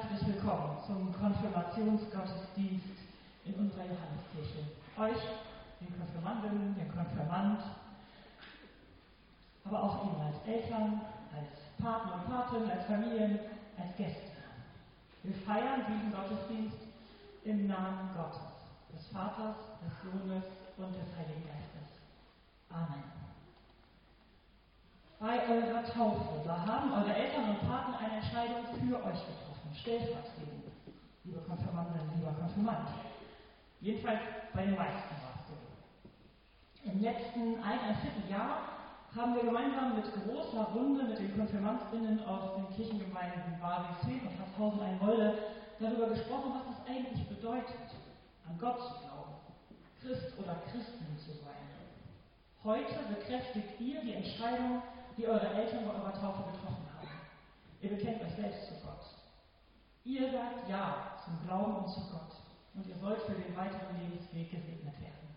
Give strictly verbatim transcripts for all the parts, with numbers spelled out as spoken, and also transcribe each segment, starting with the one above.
herzlich willkommen zum Konfirmationsgottesdienst in unserer Johanneskirche. Euch, den Konfirmandinnen, den Konfirmand, aber auch Ihnen als Eltern, als Paten und Patin, als Familien, als Gäste. Wir feiern diesen Gottesdienst im Namen Gottes, des Vaters, des Sohnes und des Heiligen Geistes. Amen. Bei eurer Taufe, da haben eure Eltern und Paten eine Entscheidung für euch getroffen, stellvertretend, liebe Konfirmandinnen, lieber Konfirmand. Jedenfalls bei den meisten war es so. Im letzten eineinviertel Jahr haben wir gemeinsam mit großer Runde mit den KonfirmandInnen aus den Kirchengemeinden Barwig und Hasshausen-Einwolde darüber gesprochen, was es eigentlich bedeutet, an Gott zu glauben, Christ oder Christin zu sein. Heute bekräftigt ihr die Entscheidung, die eure Eltern bei eurer Taufe getroffen haben. Ihr bekennt euch selbst zu Gott. Ihr sagt Ja zum Glauben und zu Gott. Und ihr sollt für den weiteren Lebensweg gesegnet werden.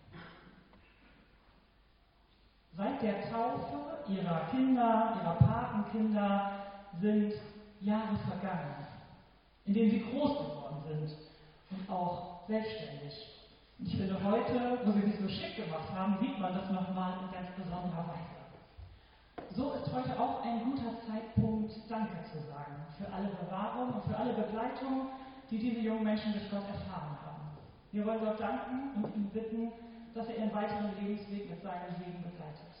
Seit der Taufe ihrer Kinder, ihrer Patenkinder sind Jahre vergangen, in denen sie groß geworden sind und auch selbstständig. Und ich finde, heute, wo wir sie so schick gemacht haben, sieht man das nochmal in ganz besonderer Weise. So ist heute auch ein guter Zeitpunkt, Danke zu sagen für alle Bewahrung und für alle Begleitung, die diese jungen Menschen durch Gott erfahren haben. Wir wollen Gott danken und ihn bitten, dass er ihren weiteren Lebensweg mit seinem Segen begleitet.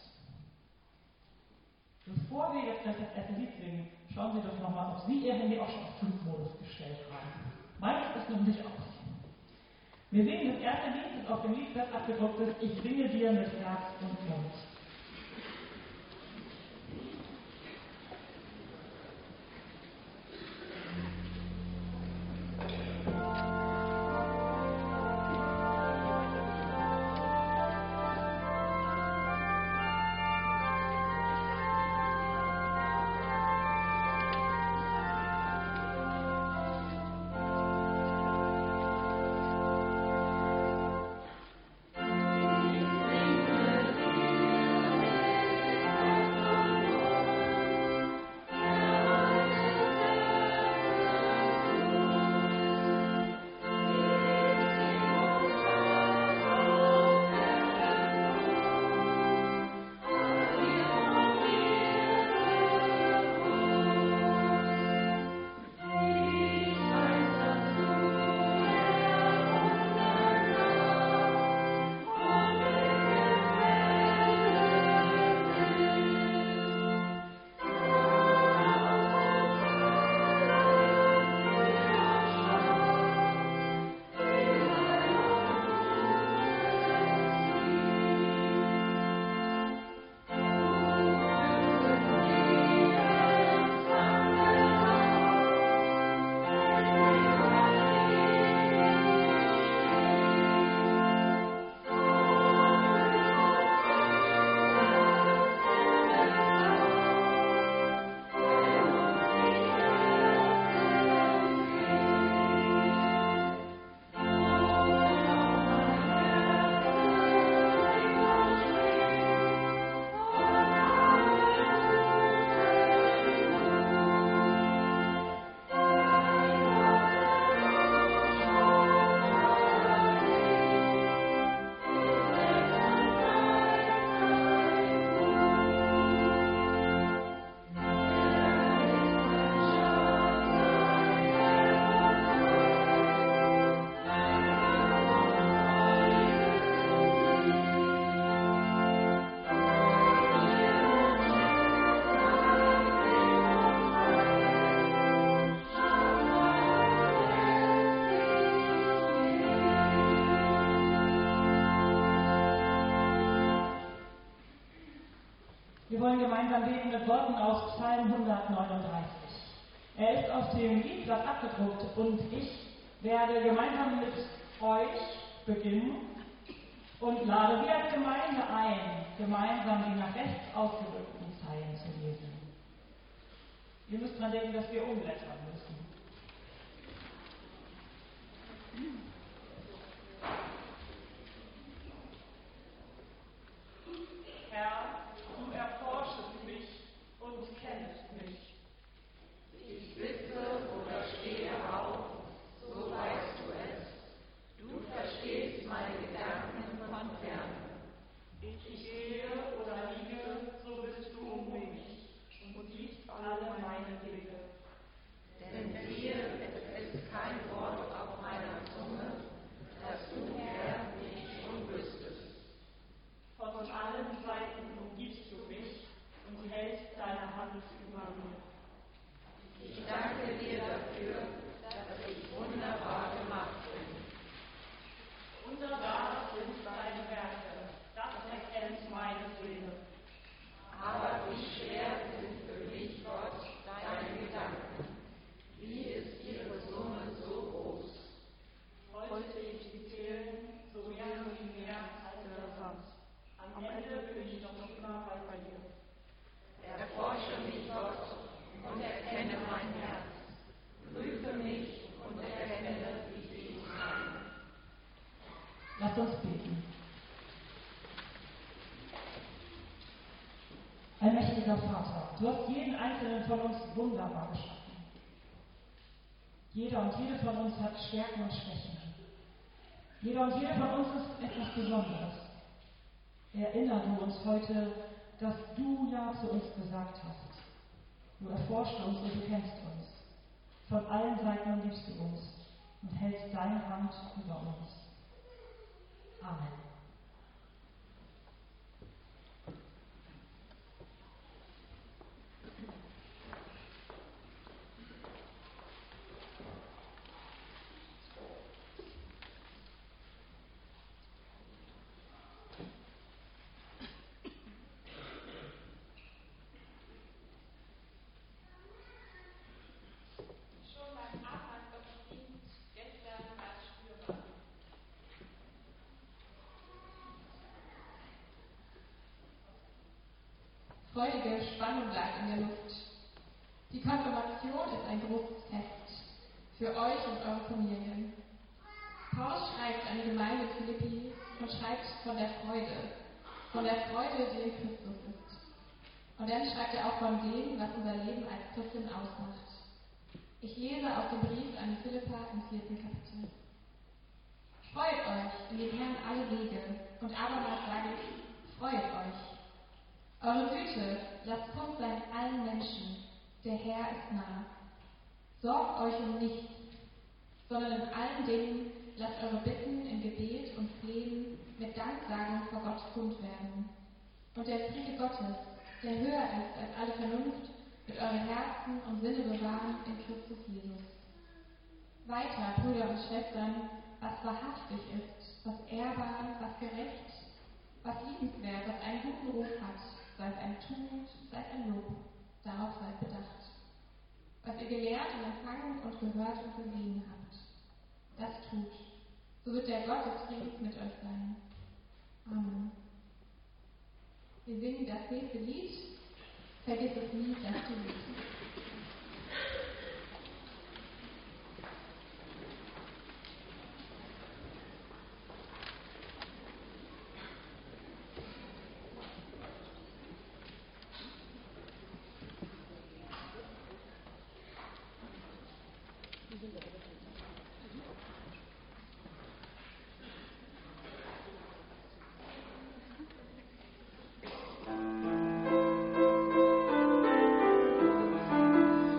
Bevor wir jetzt gleich das erste Lied singen, schauen Sie doch nochmal, ob Sie Ihr Handy auch schon auf Flugmodus gestellt haben. Meines ist noch nicht aus. Wir singen das erste Lied, das auf dem Liedblatt abgedruckt ist, Ich singe dir mit Herz und Mund. Wir wollen gemeinsam beten mit Worten aus Psalm hundertneununddreißig. Er ist auf dem Liedblatt abgedruckt und ich werde gemeinsam mit euch beginnen und lade wir als Gemeinde ein, gemeinsam die nach rechts ausgedrückten Zeilen zu lesen. Ihr müsst dran denken, dass wir umblättern müssen. Herr, du erforschest mich und kennst mich. Ich sitze oder stehe auf. Allmächtiger Vater, du hast jeden einzelnen von uns wunderbar geschaffen. Jeder und jede von uns hat Stärken und Schwächen. Jeder und jede von uns ist etwas Besonderes. Erinnere du uns heute, dass du ja zu uns gesagt hast. Du erforscht uns und du kennst uns. Von allen Seiten liebst du uns und hältst deine Hand über uns. Amen. Freudige Spannung lag in der Luft. Die Konfirmation ist ein großes Fest für euch und eure Familien. Paulus schreibt an die Gemeinde Philippi und schreibt von der Freude, von der Freude, die in Christus ist. Und dann schreibt er auch von dem, was unser Leben als Christen ausmacht. Ich lese aus dem Brief an die Philipper im vierten Kapitel. Freut euch in dem Herrn alle Wege, und abermals sage ich, freut euch. Eure Güte lasst kund sein allen Menschen, der Herr ist nah. Sorgt euch um nichts, sondern in allen Dingen lasst eure Bitten in Gebet und Flehen mit Danksagung vor Gott kund werden. Und der Friede Gottes, der höher ist als alle Vernunft, wird eure Herzen und Sinne bewahren in Christus Jesus. Weiter, Brüder und Schwestern, was wahrhaftig ist, was ehrbar, was gerecht, was liebenswert, was einen guten Ruf hat, sei es ein Tugend, sei es ein Lob, darauf seid bedacht. Was ihr gelehrt und empfangen und gehört und gesehen habt, das tut, so wird der Gott des Friedens mit euch sein. Amen. Wir singen das nächste Lied, vergiss es nie, dass du liebst. Thank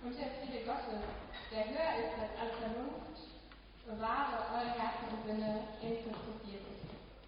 Und der Friede Gottes, der höher ist als alle Vernunft, bewahre eure Herzen und Sinne in Christus Jesus.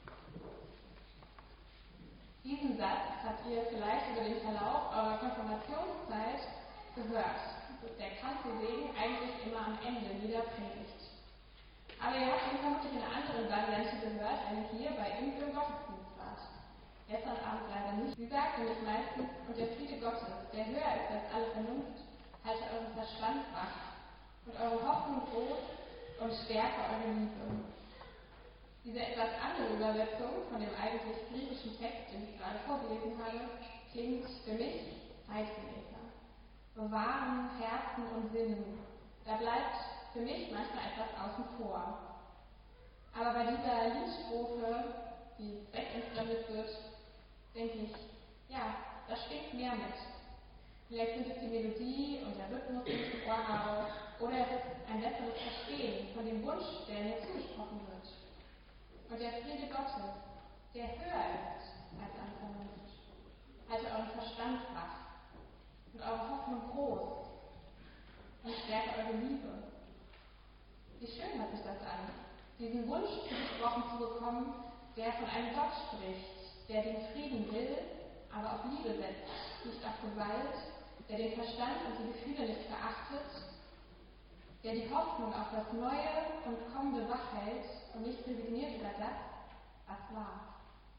Diesen Satz habt ihr vielleicht über den Verlauf eurer Konfirmationszeit gehört. Das ist der Kanzel wegen eigentlich immer am Ende jeder Predigt. Aber ihr habt ihn vermutlich in einer anderen Variante gehört, wenn ihr hier bei ihm im Gottesdienst wart. Gestern Abend leider nicht. Sie sagt nämlich meistens, und der Friede Gottes, der höher ist als alle Vernunft, halte euren Verstand wach und eure Hoffnung groß und stärke eure Liebe. Diese etwas andere Übersetzung von dem eigentlich griechischen Text, den ich gerade vorgelesen habe, klingt für mich zeitgemäßer. Bewahren Herzen und Sinnen. Da bleibt für mich manchmal etwas außen vor. Aber bei dieser Liedstrophe, die zweckentfremdet wird, denke ich, ja, da schwingt mehr mit. Vielleicht sind es die Melodie und der Rhythmus, den ich im Ohr habe, oder es ist ein besseres Verstehen von dem Wunsch, der mir zugesprochen wird. Und der Friede Gottes, der höher ist als alle Vernunft, halte euren Verstand wach und eure Hoffnung groß und stärke eure Liebe. Wie schön hört sich das an, diesen Wunsch zugesprochen zu bekommen, der von einem Gott spricht, der den Frieden will, aber auf Liebe setzt, nicht auf Gewalt, der den Verstand und die Gefühle nicht verachtet, der die Hoffnung auf das Neue und Kommende wachhält und nicht resigniert über das, was war.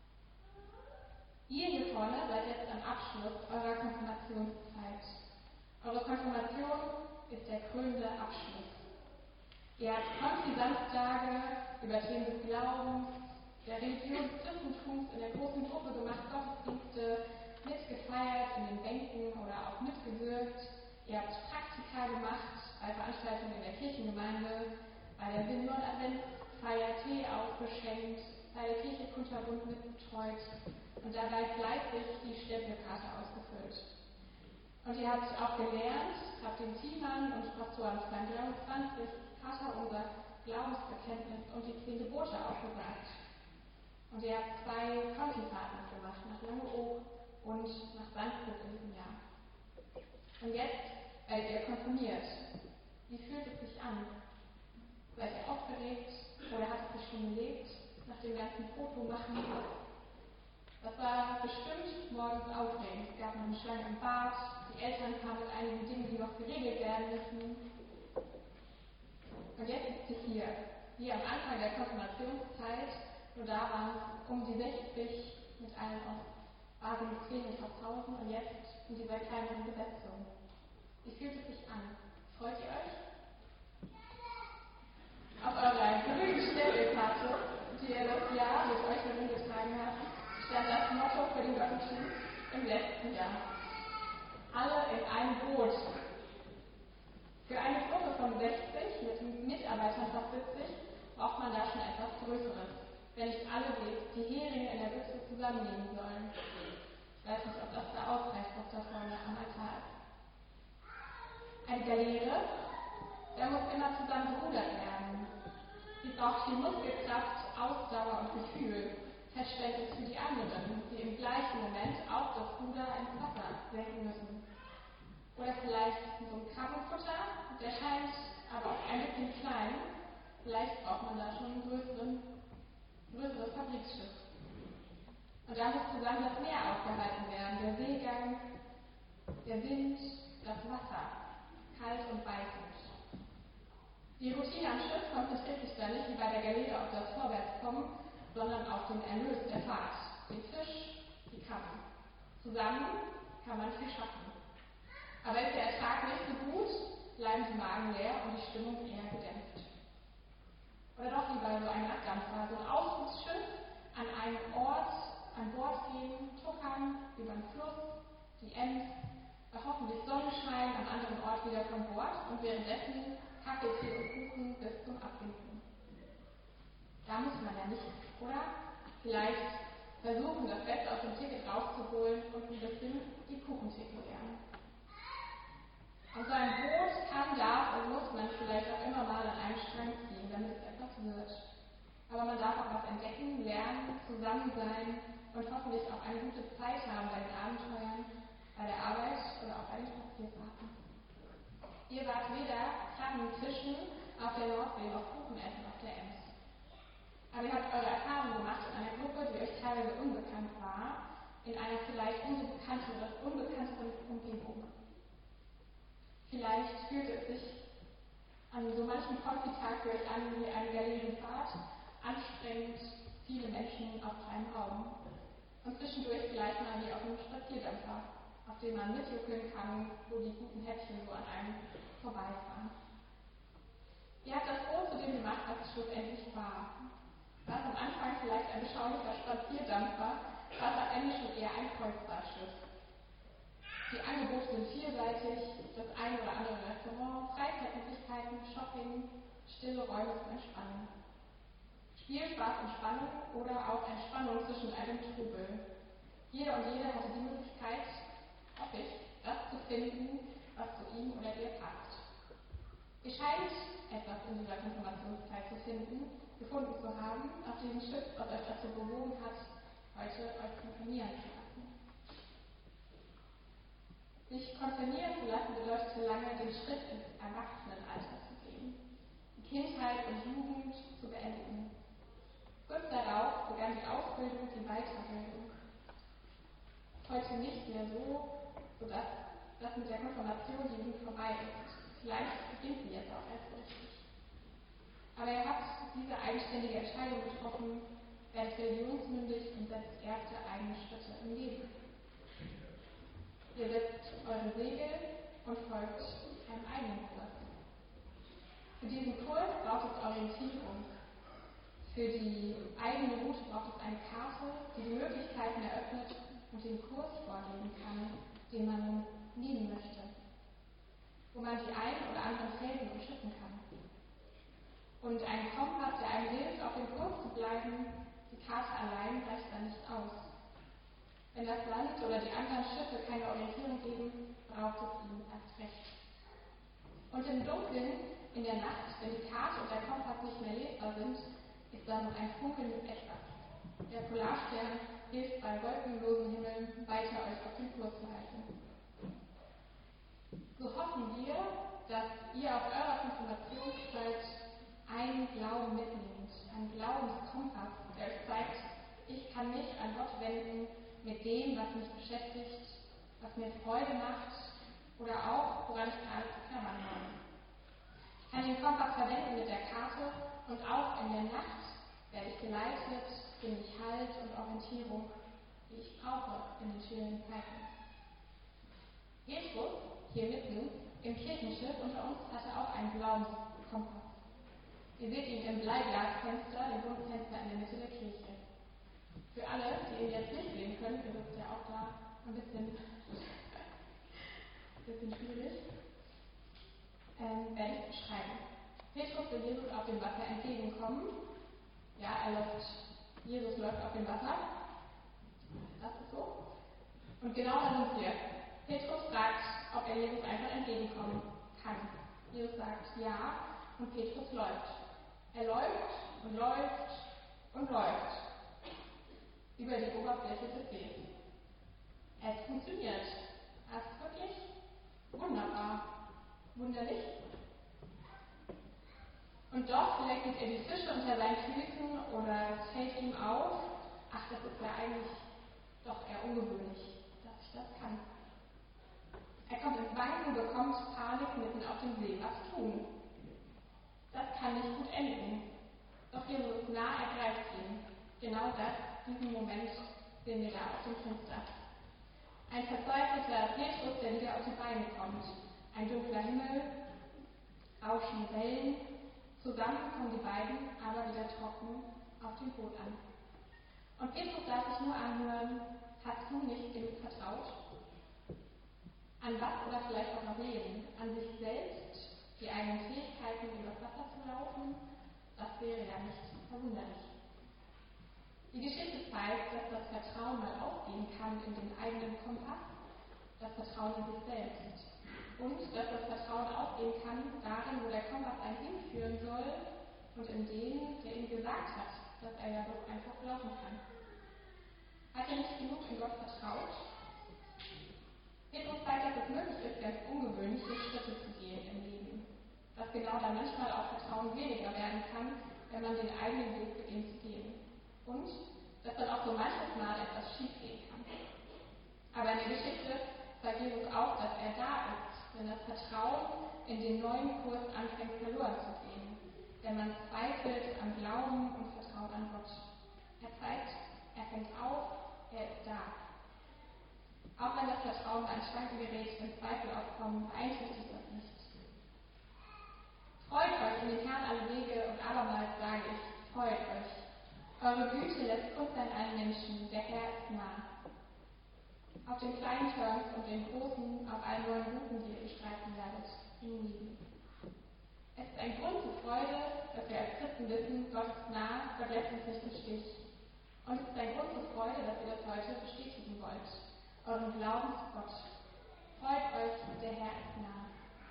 Ihr hier vorne seid jetzt am Abschluss eurer Konfirmationszeit. Eure Konfirmation ist der krönende Abschluss. Ihr habt Konfi-Samstage über Themen des Glaubens, der Religion des Christentums in der großen Gruppe gemacht, Gottesdienste mitgefeiert in den Bänken oder auch mitgewirkt. Ihr habt Praktika gemacht bei Veranstaltungen in der Kirchengemeinde, bei der Senioren-Adventsfeier Tee ausgeschenkt, bei der Kirche Kunterbund mitbetreut und dabei fleißig die Stempelkarte ausgefüllt. Und ihr habt auch gelernt, habt den Teamern und Pastoren beim Glaubenszwanzig Vaterunser, Glaubensbekenntnis und die zehn Gebote aufgesagt. Und ihr habt zwei Konfifahrten gemacht, nach Langeoog und nach Sandburg in diesem Jahr. Und jetzt werdet ihr konfirmiert. Wie fühlt es sich an? Seid ihr aufgeregt oder habt ihr schon gelebt nach dem ganzen Fotomachen? Das war bestimmt morgens aufregend. Es gab noch eine Schlange im Bad, die Eltern kamen mit einigen Dingen, die noch geregelt werden müssen. Und jetzt sitzt ihr hier, hier am Anfang der Konfirmationszeit, nur da waren es um die sechzig mit allen aus Basel, Queen und Haushausen und jetzt in dieser kleineren Besetzung. Wie fühlt es sich an? Freut ihr euch? Auf eurer grünen Stempelkarte, die ihr das Jahr mit euch herumgetragen habt, stand das Motto für den Gottesdienst im letzten Jahr. Alle in einem Boot. Für eine Gruppe von sechzig, mit Mitarbeitern fast siebzig, braucht man da schon etwas Größeres, wenn nicht alle die Heringe in der Büchse zusammennehmen sollen. Ich weiß nicht, ob das da ausreicht, was da vorne am Altar ist. Eine Galeere, da muss immer zusammen gerudert werden. Sie braucht viel Muskelkraft, Ausdauer und Gefühl. Verständnis für die anderen, die im gleichen Moment auch das Ruder ins Wasser senken müssen. Oder vielleicht so ein Krabbenfutter, der scheint aber auch ein bisschen klein. Vielleicht braucht man da schon ein größeren, größeres Fabrikschiff. Und da muss zusammen das Meer aufgehalten werden, der Seegang, der Wind, das Wasser, kalt und beißend. Die Routine am Schiff konzentriert sich da nicht wie bei der Galeere auf das Vorwärtskommen, sondern auf den Erlös der Fahrt, den Fisch, die Krabben. Zusammen kann man viel schaffen. Aber ist der Ertrag nicht so gut, bleiben die Magen leer und die Stimmung eher gedämpft. Oder doch lieber so ein Abdampfer, so ein Ausflugsschiff an einen Ort an Bord gehen, tuckern über den Fluss, die Ems, bei hoffentlich Sonnenschein am anderen Ort wieder von Bord und währenddessen Kaffee, Tee und Kuchen bis zum Abwinken. Da muss man ja nicht, oder? Vielleicht versuchen, das Beste aus dem Ticket rauszuholen und ein bisschen die Kuchentheke lernen. Und so ein Boot kann, darf und muss man vielleicht auch immer mal an einem Strang ziehen, damit es etwas wird. Aber man darf auch was entdecken, lernen, zusammen sein und hoffentlich auch eine gute Zeit haben bei den Abenteuern, bei der Arbeit oder auch bei den Spazierfahrten. Ihr wart weder Krabben fischen auf der Nordsee noch Kuchen essen auf der Ems. Aber ihr habt eure Erfahrungen gemacht in einer Gruppe, die euch teilweise unbekannt war, in einer vielleicht umso bekannteren, unbekannteren Umgebung. Vielleicht fühlt es sich an so manchem Konfitag für euch an wie eine Galeerenfahrt, anstrengend, viele Menschen auf freiem Raum. Und zwischendurch vielleicht mal wie auf einem Spazierdampfer, auf dem man mitjuckeln kann, wo die guten Häppchen so an einem vorbeifahren. Ihr habt das Brot zu dem gemacht, was es schlussendlich war. Was am Anfang vielleicht ein beschaulicher Spazierdampfer, was am Ende schon eher ein Kreuzfahrtschiff. Die Angebote sind vielseitig, das ein oder andere Restaurant, Freizeitmöglichkeiten, Shopping, stille Räume zum Entspannen. Spielspaß und Spannung oder auch Entspannung zwischen einem Trubel. Jeder und jede hatte die Möglichkeit, hoffe ich, das zu finden, was zu ihm oder ihr passt. Ihr scheint etwas in dieser Konfirmationszeit zu finden, gefunden zu haben, auf diesem Schiff, was euch dazu bewogen hat, heute euch konfirmieren zu lassen. Sich konfirmieren zu lassen bedeutet lange, den Schritt ins Erwachsenenalter zu gehen, die Kindheit und Jugend zu beenden. Kurz darauf begann die Ausbildung, die Weiterbildung. Heute nicht mehr so, sodass das mit der Konfirmation die Jugend vorbei ist. Vielleicht beginnt sie jetzt auch erst richtig. Aber er hat diese eigenständige Entscheidung getroffen, werdet religionsmündig und setzt erste eigene Schritte im Leben. Ihr setzt eure Segel und folgt einem eigenen Kurs. Für diesen Kurs braucht es Orientierung. Für die eigene Route braucht es eine Karte, die die Möglichkeiten eröffnet und den Kurs vorgeben kann, den man nehmen möchte. Wo man die ein oder anderen Felsen umschiffen kann. Und ein Kompass, der einem hilft, auf dem Kurs zu bleiben, die Karte allein reicht da nicht aus. Wenn das Land oder die anderen Schiffe keine Orientierung geben, braucht es ihn erst recht. Und im Dunkeln, in der Nacht, wenn die Karte und der Kompass nicht mehr lesbar sind, ist da noch ein funkelndes Etwas. Der Polarstern hilft bei wolkenlosen Himmeln weiter euch auf den Kurs zu halten. So hoffen wir, dass ihr auf eurer Konfirmationszeit einen Glauben mitnehmt, einen Glaubenskompass, der euch zeigt, ich kann mich an Gott wenden mit dem, was mich beschäftigt, was mir Freude macht oder auch, woran ich gerade zu knabbern habe. Ich kann den Kompass verwenden mit der Karte und auch in der Nacht werde ich geleitet, finde ich Halt und Orientierung, die ich brauche in den schwierigen Zeiten. Petrus, hier mitten im Kirchenschiff unter uns, hatte auch einen Glaubenskompass. Ihr seht ihn im Bleiglasfenster, dem bunten Fenster in der Mitte der Kirche. Für alle, die ihn jetzt nicht sehen können, ihr sitzt ja auch da ein bisschen, ein bisschen schwierig, ähm, werde ich beschreiben. Petrus will Jesus auf dem Wasser entgegenkommen. Ja, er läuft, Jesus läuft auf dem Wasser. Das ist so. Und genau da sind wir. Petrus fragt, ob er Jesus einfach entgegenkommen kann. Jesus sagt ja und Petrus läuft. Er läuft und läuft und läuft über die Oberfläche des Sees. Es funktioniert. Das ist wirklich wunderbar. Wunderlich. Und doch vielleicht sieht er die Fische unter seinen Füßen oder es fällt ihm auf, ach, das ist ja eigentlich doch eher ungewöhnlich, dass ich das kann. Er kommt ins Wanken, bekommt Panik mitten auf dem See. Was tun? Das kann nicht gut enden. Doch Jesus ist nah, er greift ihn. Genau das, diesen Moment sehen wir da auf dem Fenster. Ein verzweifelter Petrus, der wieder auf die Beine kommt. Ein dunkler Himmel, rauschen Wellen. Zusammen kommen die beiden aber wieder trocken auf dem Boot an. Und Petrus darf sich nur anhören, hast du nicht genug vertraut? An was oder vielleicht auch an wen? An sich selbst, die eigenen Fähigkeiten, über das Wasser zu laufen? Das wäre ja nicht verwunderlich. Die Geschichte zeigt, dass das Vertrauen mal aufgehen kann in den eigenen Kompass, das Vertrauen in sich selbst. Und dass das Vertrauen aufgehen kann darin, wo der Kompass einen hinführen soll und in den, der ihm gesagt hat, dass er ja doch einfach laufen kann. Hat er nicht genug in Gott vertraut? Petrus zeigt, dass es möglich ist, ganz ungewöhnliche Schritte zu gehen im genau da manchmal auch Vertrauen weniger werden kann, wenn man den eigenen Weg beginnt zu gehen. Und dass dann auch so manches Mal etwas schief gehen kann. Aber in der Geschichte sagt Jesus auch, dass er da ist, wenn das Vertrauen in den neuen Kurs anfängt verloren zu gehen. Wenn man zweifelt am Glauben und Vertrauen an Gott. Er zeigt, er fängt auf, er ist da. Auch wenn das Vertrauen an Schwanken gerät, wenn Zweifel aufkommen, beeinträchtigt das nicht. Freut euch in den Herrn alle Wege und abermals sage ich, freut euch. Eure Güte lässt kund sein allen Menschen, der Herr ist nah. Auf den kleinen Turns und den großen, auf allen neuen Routen, die ihr bestreiten werdet, in Liebe. Es ist ein Grund zur Freude, dass wir als Christen wissen, Gott ist nah, Gott lässt uns nicht im Stich. Und es ist ein Grund zur Freude, dass ihr das heute bestätigen wollt. Euren Glauben zu Gott. Freut euch, der Herr ist nah.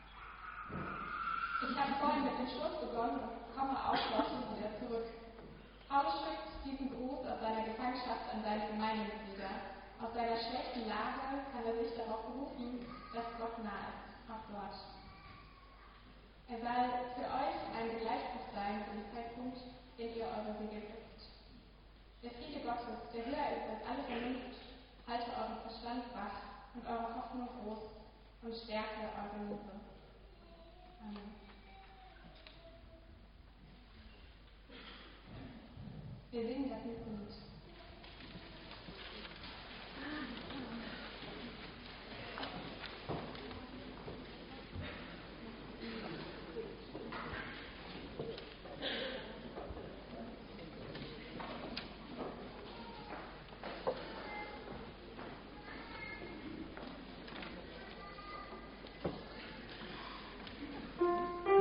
Ich habe vorhin mit dem Schluss begonnen und komme auch dorthin wieder zurück. Paulus schickt diesen Gruß aus seiner Gefangenschaft an seine Gemeindemitglieder. Aus seiner schlechten Lage kann er sich darauf berufen, dass Gott nah ist, auch dort. Er soll für euch ein Geleitspruch sein für den Zeitpunkt, den ihr eure Segel setzt. Der Friede Gottes, der höher ist als alle Vernunft, halte euren Verstand wach und eure Hoffnung groß und stärke eure Liebe. Amen. Wir singen das nächste Lied.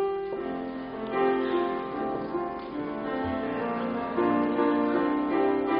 Thank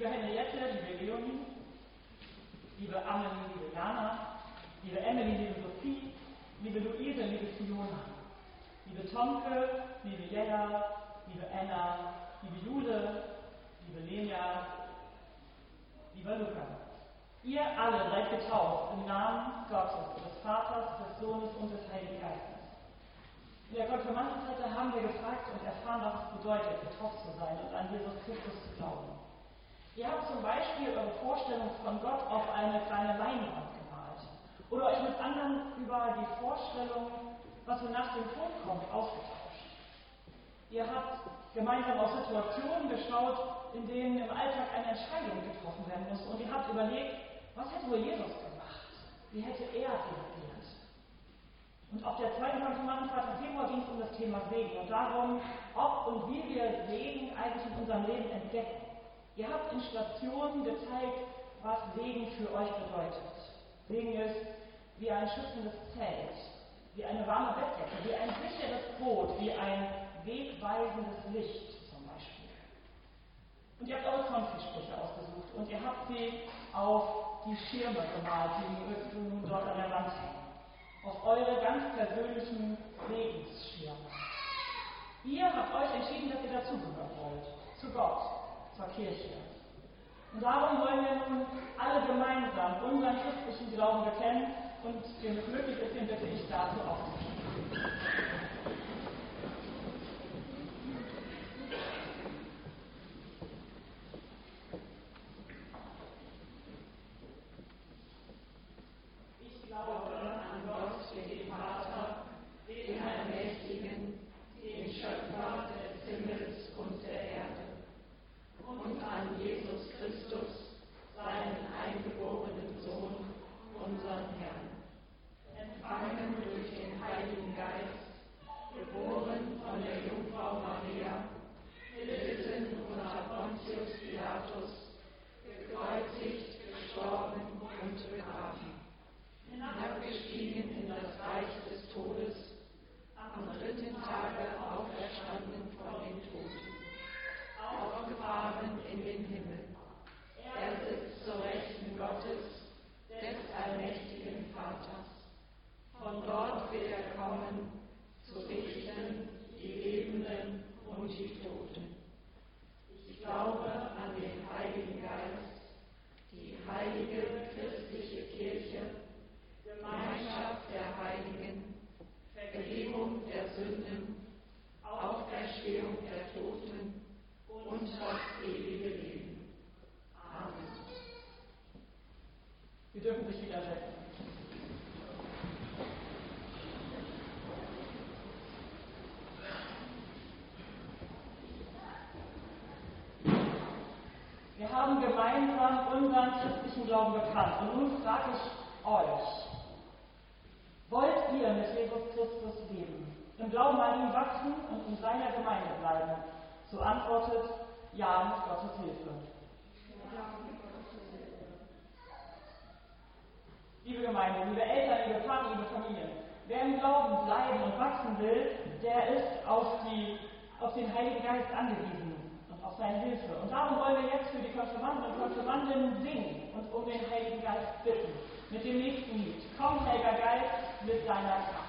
liebe Henriette, liebe Leonie, liebe Amelie, liebe Jana, liebe Emily, liebe Sophie, liebe Luise, liebe Fiona, liebe Tomke, liebe Jella, liebe Anna, liebe Jule, liebe Lenia, lieber Luca. Ihr alle seid getauft im Namen Gottes, des Vaters, des Sohnes und des Heiligen Geistes. In der Konfirmandenzeit haben wir gefragt und erfahren, was es bedeutet, getauft zu sein und an Jesus Christus zu glauben. Ihr habt zum Beispiel eure Vorstellung von Gott auf eine kleine Leinwand gemalt oder euch mit anderen über die Vorstellung, was so nach dem Tod kommt, ausgetauscht. Ihr habt gemeinsam auf Situationen geschaut, in denen im Alltag eine Entscheidung getroffen werden muss. Und ihr habt überlegt, was hätte wohl Jesus gemacht? Wie hätte er reagiert? Und auf der zweiten Konfirmandenfahrt im Februar ging es um das Thema Segen und darum, ob und wie wir Segen eigentlich in unserem Leben entdecken. Ihr habt in Stationen gezeigt, was Segen für euch bedeutet. Segen ist wie ein schützendes Zelt, wie eine warme Bettdecke, wie ein sicheres Boot, wie ein wegweisendes Licht zum Beispiel. Und ihr habt eure Konfisprüche ausgesucht und ihr habt sie auf die Schirme gemalt, die nun dort an der Wand hängen. Auf eure ganz persönlichen Segensschirme. Ihr habt euch entschieden, dass ihr dazugehören wollt, zu Gott, zur Kirche. Und darum wollen wir nun alle gemeinsam unseren christlichen Glauben bekennen und wenn es möglich ist, den bitte ich dazu aufzustehen. Ich glaube an Gott, den Vater, den Allmächtigen, den Schöpfer des Himmels und der Erde, und an Jesus Christus, seinen eingeborenen Sohn, unseren Herrn, empfangen durch den Heiligen Geist, geboren von der Jungfrau Maria, gelitten unter Pontius Pilatus, gekreuzigt, gestorben und begraben, hinabgestiegen in das Reich des Todes, am dritten Tage auferstanden von den Toten, aufgefahren in den Himmel. Er sitzt zur Rechten Gottes, des allmächtigen Vaters. Von dort wird er kommen, zu richten die Lebenden und die Toten. Ich glaube an den Heiligen Geist, die heilige christliche Kirche, Gemeinschaft der Heiligen, Vergebung der Sünden, Auferstehung der Toten und das ewige Leben. Amen. Wir dürfen sich wieder setzen. Wir haben gemeinsam unseren christlichen Glauben bekannt. Und nun frage ich euch, wollt ihr mit Jesus Christus leben, im Glauben an ihn wachsen und in seiner Gemeinde bleiben? So antwortet, ja, mit Gottes Hilfe. Liebe Gemeinde, liebe Eltern, liebe Paten, liebe Familien, wer im Glauben bleiben und wachsen will, der ist auf, die, auf den Heiligen Geist angewiesen und auf seine Hilfe. Und darum wollen wir jetzt für die Konfirmanden und Konfirmandinnen singen und um den Heiligen Geist bitten. Mit dem nächsten Lied. Komm, Heiliger Geist, mit deiner Kraft.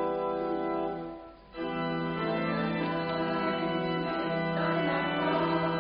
Thank you.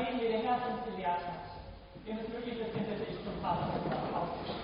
beten wir, der Herr uns gelehrt hat. Wem es möglich ist, den bitte ich zum Vater aufzustehen.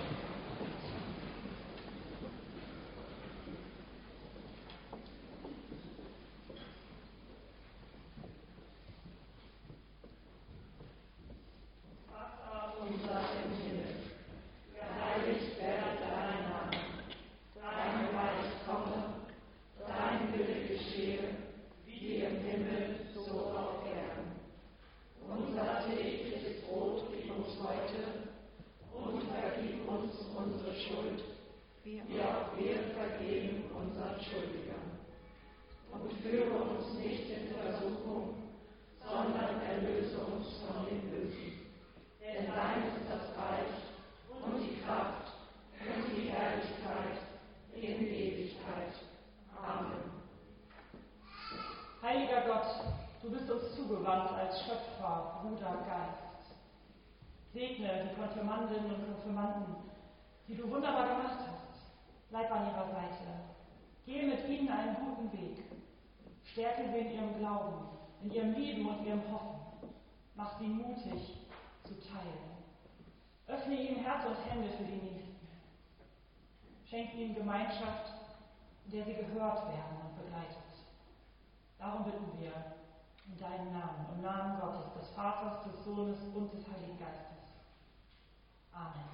Heiliger Gott, du bist uns zugewandt als Schöpfer, Bruder, Geist. Segne die Konfirmandinnen und Konfirmanden, die du wunderbar gemacht hast. Bleib an ihrer Seite. Gehe mit ihnen einen guten Weg. Stärke sie in ihrem Glauben, in ihrem Lieben und ihrem Hoffen. Mach sie mutig zu teilen. Öffne ihnen Herz und Hände für die Nächsten. Schenke ihnen Gemeinschaft, in der sie gehört werden und begleitet. Darum bitten wir in deinem Namen, im Namen Gottes, des Vaters, des Sohnes und des Heiligen Geistes. Amen.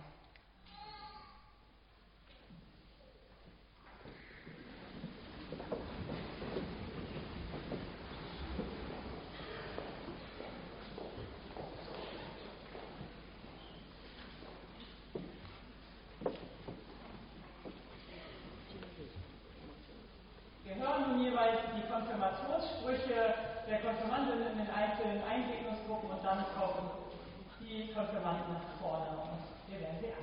Wir hören nun jeweils die Konfirmationssprüche der Konfirmandinnen in den einzelnen Einsegnungsgruppen und dann kommen die Konfirmanden nach vorne und wir werden sie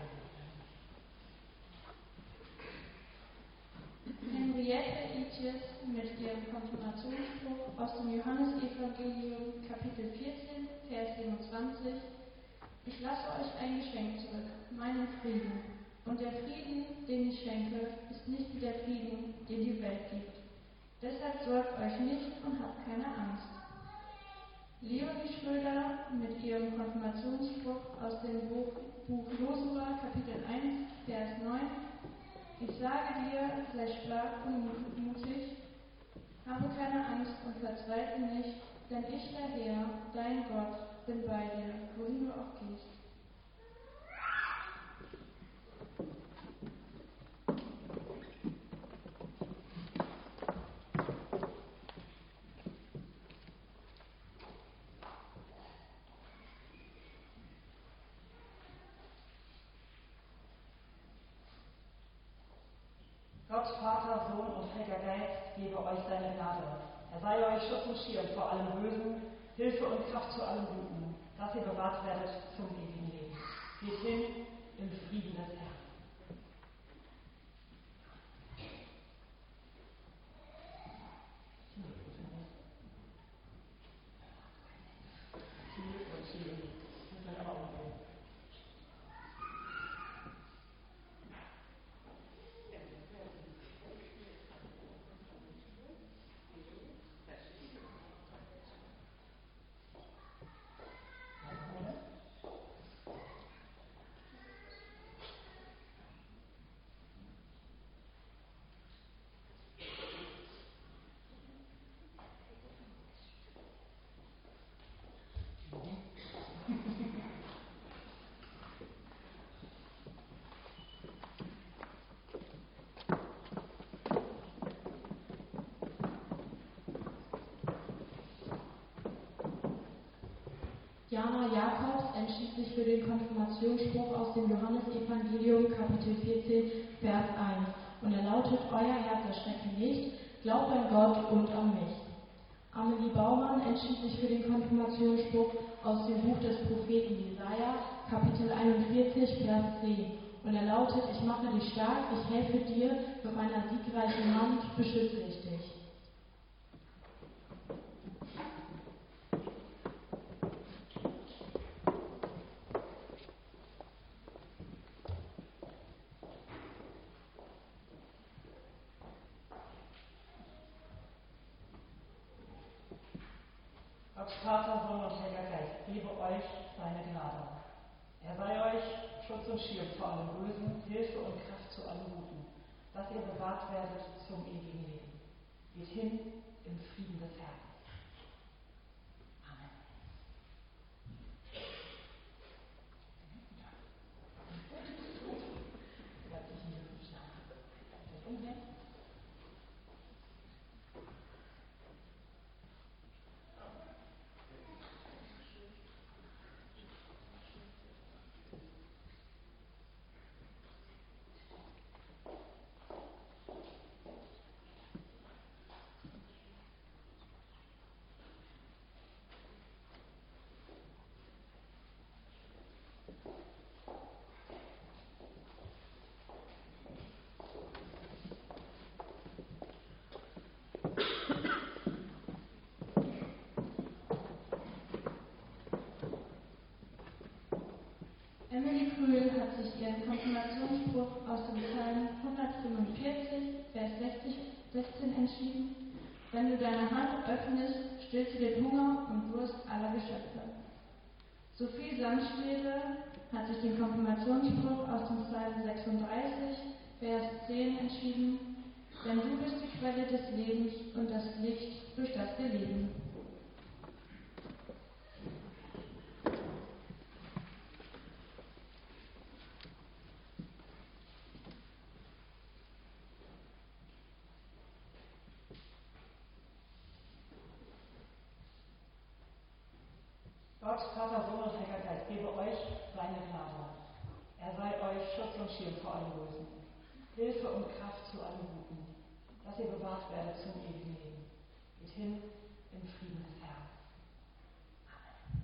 ansehen. Henriette Itjes mit ihrem Konfirmationsspruch aus dem Johannesevangelium, Kapitel vierzehn, Vers siebenundzwanzig. Ich lasse euch ein Geschenk zurück, meinen Frieden. Und der Frieden, den ich schenke, ist nicht wie der Frieden, den die Welt gibt. Deshalb sorgt euch nicht und habt keine Angst. Leonie Schröder mit ihrem Konfirmationsspruch aus dem Buch, Buch Josua, Kapitel eins, Vers neun. Ich sage dir, sei stark und mutig, habe keine Angst und verzweifle nicht, denn ich, der Herr, dein Gott, bin bei dir, wohin du auch gehst. Gott, Vater, Sohn und Heiliger Geist, gebe euch seine Gnade. Er sei euch Schutz und Schirm vor allem Bösen, Hilfe und Kraft zu allem Guten, dass ihr bewahrt werdet zum ewigen Leben. Geht hin im Frieden des Herrn. Jana Jakobs entschied sich für den Konfirmationsspruch aus dem Johannesevangelium, Kapitel vierzehn, Vers eins. Und er lautet: Euer Herz erschrecke nicht, glaubt an Gott und an mich. Amelie Baumann entschied sich für den Konfirmationsspruch aus dem Buch des Propheten Jesaja, Kapitel einundvierzig, Vers zehn. Und er lautet: Ich mache dich stark, ich helfe dir, mit meiner siegreichen Hand beschütze ich dich. Gott Vater, Sohn und Heiliger Geist gebe euch seine Gnade. Er sei euch Schutz und Schild vor allem Bösen, Hilfe und Kraft zu allem Guten, dass ihr bewahrt werdet zum ewigen Leben. Geht hin im Frieden des Herrn. Amen. Herzlichen Glückwunsch. Umher. Emily Krühl hat sich ihren Konfirmationsspruch aus dem Psalm hundertfünfundvierzig, Vers sechzehn entschieden: Wenn du deine Hand öffnest, stillst du den Hunger und Durst aller Geschöpfe. Sophie Samstede hat sich den Konfirmationsspruch aus dem Psalm sechsunddreißig, Vers zehn entschieden: Denn du bist die Quelle des Lebens und das Licht, durch das wir leben. Gott, Vater, Sohn und Heiliger Geist gebe euch seine Gnade. Er sei euch Schutz und Schild vor allem Bösen, Hilfe und Kraft zu allem Guten, dass ihr bewahrt werdet zum ewigen Leben. Geht hin im Frieden des Herrn. Amen.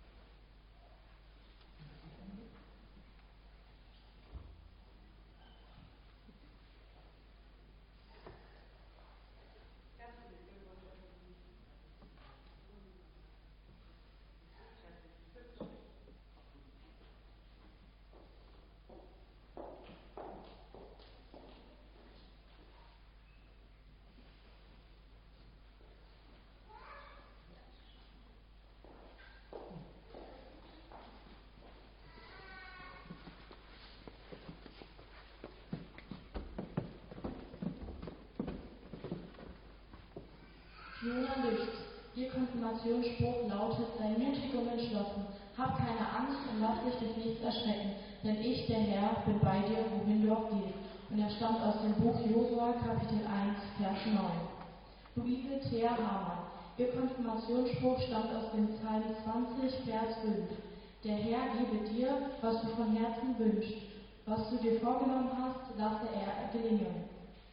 Jona Licht, ihr Konfirmationsspruch lautet: Sei mutig und entschlossen, hab keine Angst und lass dich durch nichts erschrecken, denn ich, der Herr, bin bei dir, wohin du auch gehst. Und er stammt aus dem Buch Josua, Kapitel eins, Vers neun. Luise Thea Hamann, ihr Konfirmationsspruch stammt aus dem Psalm zwanzig, Vers fünf. Der Herr gebe dir, was du von Herzen wünschst. Was du dir vorgenommen hast, lasse er gelingen.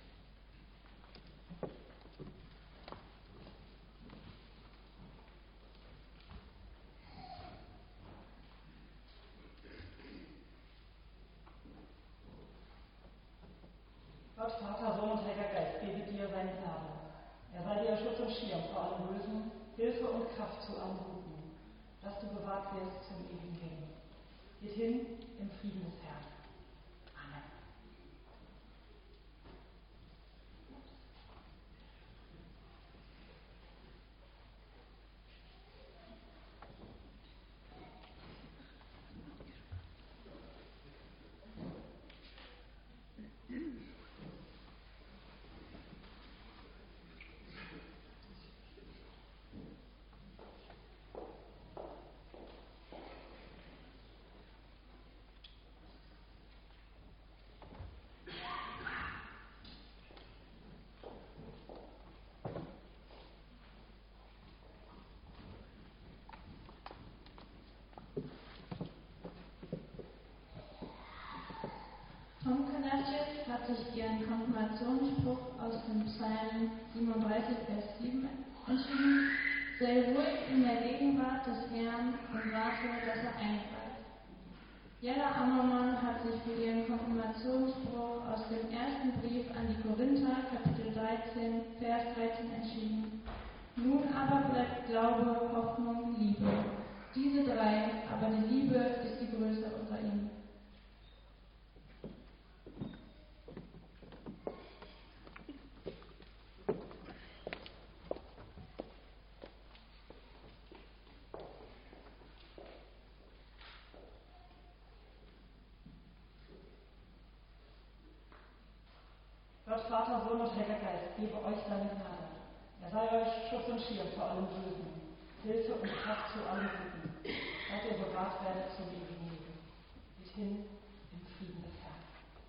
Gott, Vater, Sohn und Heiliger Geist gebe dir seine Gnade. Er sei dir Schutz und Schirm vor allem Bösen, Hilfe und Kraft zu allem Guten, dass du bewahrt wirst zum ewigen Leben. Geht hin im Frieden des Herrn. Amen. Tomke Natjes hat sich ihren Konfirmationsspruch aus dem Psalm siebenunddreißig, Vers sieben entschieden: Sei ruhig in der Gegenwart des Herrn und warte, dass er eingreift. Jella Ammermann hat sich für ihren Konfirmationsspruch aus dem ersten Brief an die Korinther, Kapitel dreizehn, Vers dreizehn entschieden: Nun aber bleibt Glaube, Hoffnung, Liebe. Diese drei, aber die Liebe ist die größere unter ihnen. Gott, Vater, Sohn und Heiliger Geist, gebe euch seine Gnade. Er sei euch Schutz und Schirm vor allem Bösen, Hilfe und Kraft zu allem Guten, dass ihr bewahrt werdet zum ewigen Leben. Geht hin im Frieden des Herrn.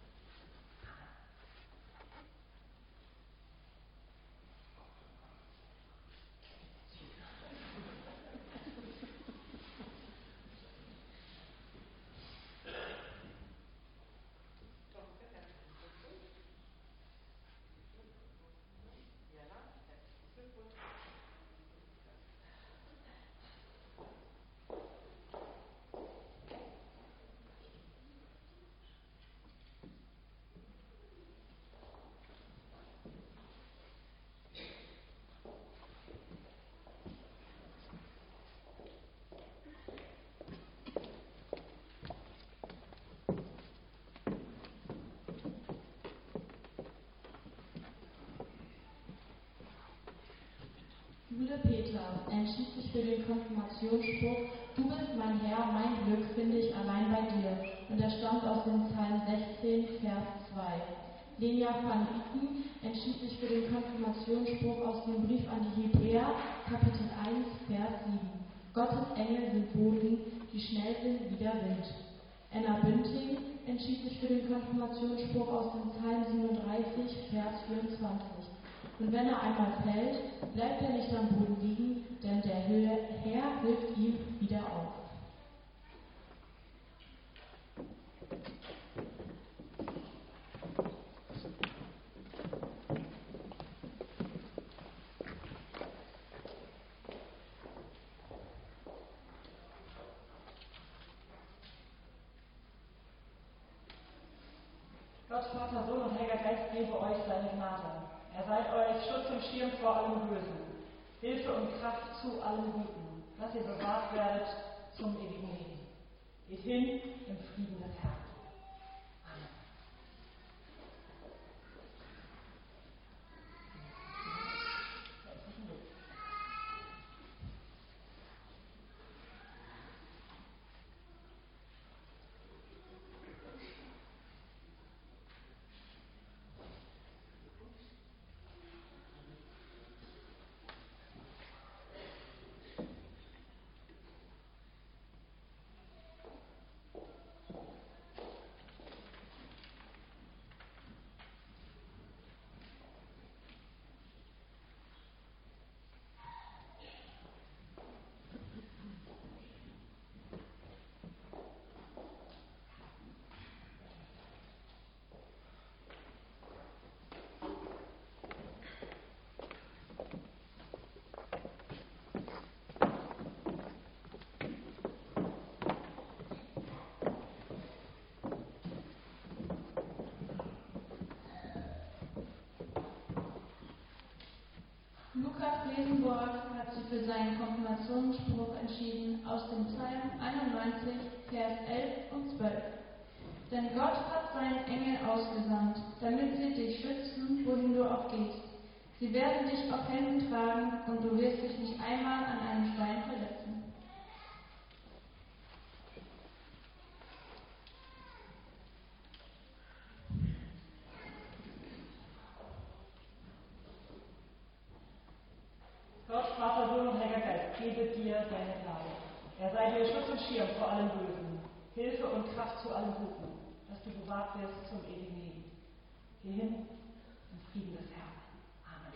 Jude Peter entschied sich für den Konfirmationsspruch: Du bist mein Herr, mein Glück finde ich allein bei dir. Und er stammt aus dem Psalm sechzehn, Vers zwei. Lenia van Rieken entschied sich für den Konfirmationsspruch aus dem Brief an die Hebräer, Kapitel eins, Vers sieben. Gottes Engel sind Boten, die schnell sind wie der Wind. Anna Bünding entschied sich für den Konfirmationsspruch aus dem Psalm siebenunddreißig, Vers vierundzwanzig. Und wenn er einmal fällt, bleibt er nicht am Boden liegen, denn der Herr hilft ihm wieder auf. Gott, Vater, Sohn und Heiliger Geist gebe euch seine Gnade. Er sei euch Schutz und Schirm vor allem Bösen, Hilfe und Kraft zu allem Guten, dass ihr bewahrt werdet zum ewigen Leben. Geht hin im Frieden des Herrn. Amen. Lukas Lesenborg hat sich für seinen Konfirmationsspruch entschieden aus dem Psalm einundneunzig, Vers elf und zwölf. Denn Gott hat seinen Engel ausgesandt, damit sie dich schützen, wohin du auch gehst. Sie werden dich auf Händen tragen und du wirst dich nicht einmal an einem Stein verletzen. Gott, Vater, Sohn und Heiliger Geist, gebe dir seine Gnade. Er sei dir Schutz und Schirm vor allem Bösen, Hilfe und Kraft zu allem Guten, dass du bewahrt wirst zum ewigen Leben. Geh hin im Frieden des Herrn. Amen.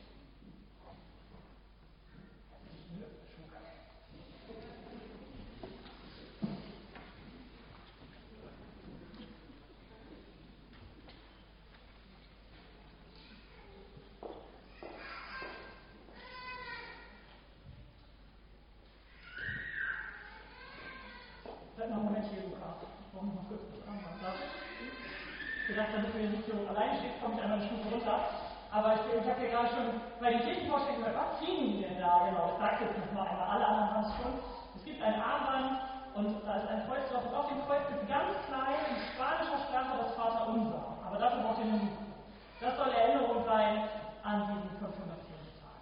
Bleib noch einen Moment hier, Luca. Ich brauche noch mal kurz das Armband da. Ich dachte, damit du hier nicht so allein stehst, komme ich einmal eine Stufe runter. Aber ich, ich habe ja gerade schon bei den Kirchenvorstellungen gehört, was ziehen die denn da? Genau, ich sage jetzt noch mal einmal, alle anderen haben es schon. Es gibt ein Armband und da ist ein Kreuz drauf und auf dem Kreuz ist ganz klein in spanischer Sprache das Vaterunser. Aber dafür braucht ihr eine Lupe. Das soll Erinnerung sein an diesen Konfirmationstag.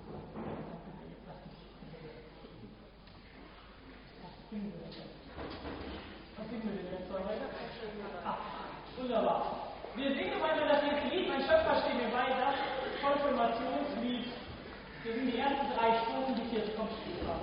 Was singen wir denn jetzt? Was singen wir denn jetzt heute? Ah, wunderbar. Wir singen gemeinsam das nächste Lied, mein Schöpfer. Wir sind die ersten drei Stufen, die vierte kommt später.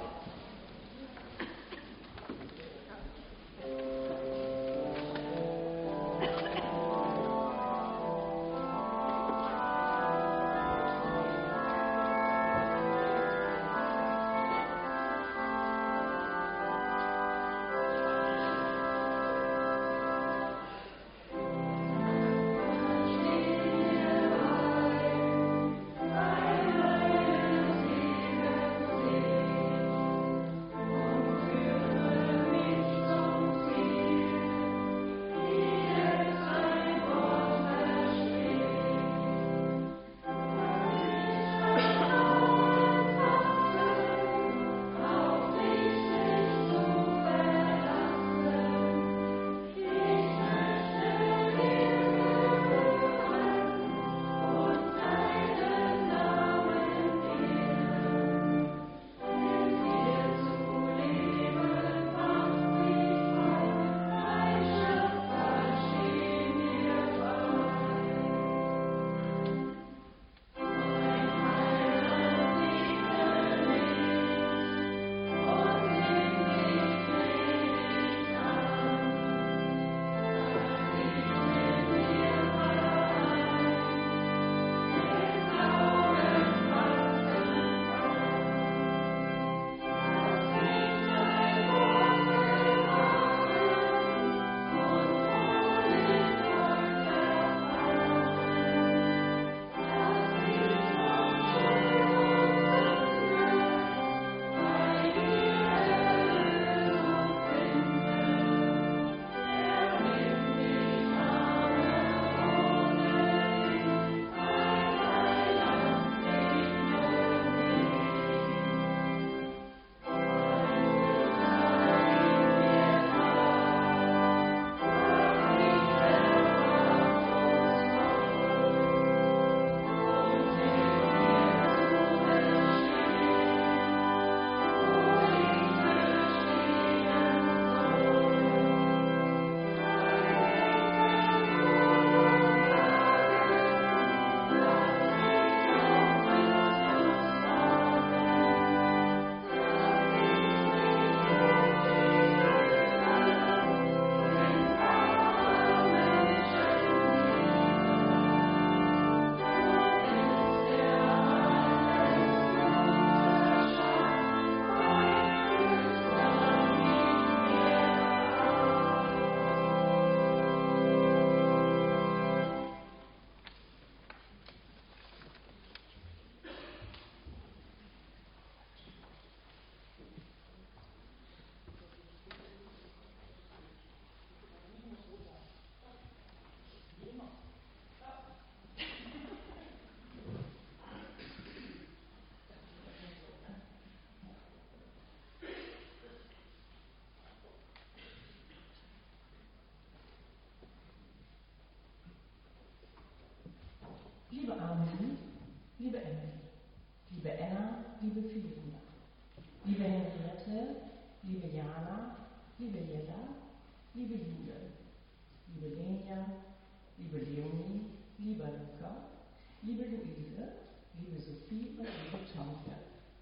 Liebe Amelie, liebe Emily, liebe Anna, liebe Philippa, liebe Henriette, liebe Jana, liebe Jella, liebe Jule, liebe Lenia, liebe Leonie, lieber Luca, liebe Luise, liebe Sophie und liebe Tomke.